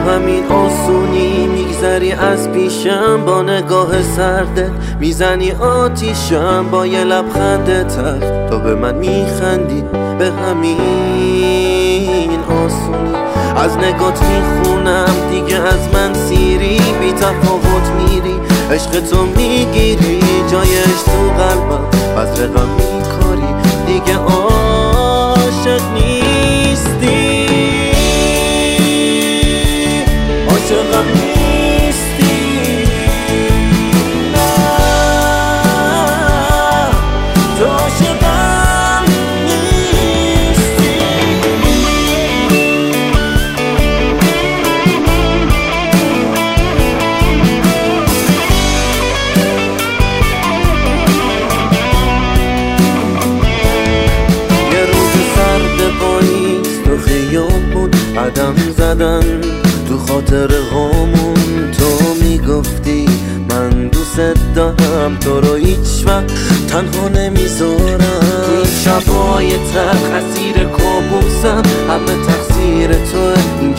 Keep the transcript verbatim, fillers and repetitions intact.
همین آسونی میگذری از پیشم، با نگاه سرده میزنی آتیشم، با یه لبخند تلخ تو به من میخندی به همین آسونی. از نگات میخونم دیگه از من سیری، بی تفاوت میری عشق تو میگیری جایش تو قلبم، از رقم میکاری دیگه عاشق نیستی، عاشقم نیستی، نه تو عاشقم نیستی. یه روز سرد پاییز تو خیابون قدم زدن تو خاطر هامون، تو میگفتی من دوست دارم تو رو هیچ وقت تنها نمیذارم. تو این شبای تلخ اسیر کابوسم، همه تقصیر توه، این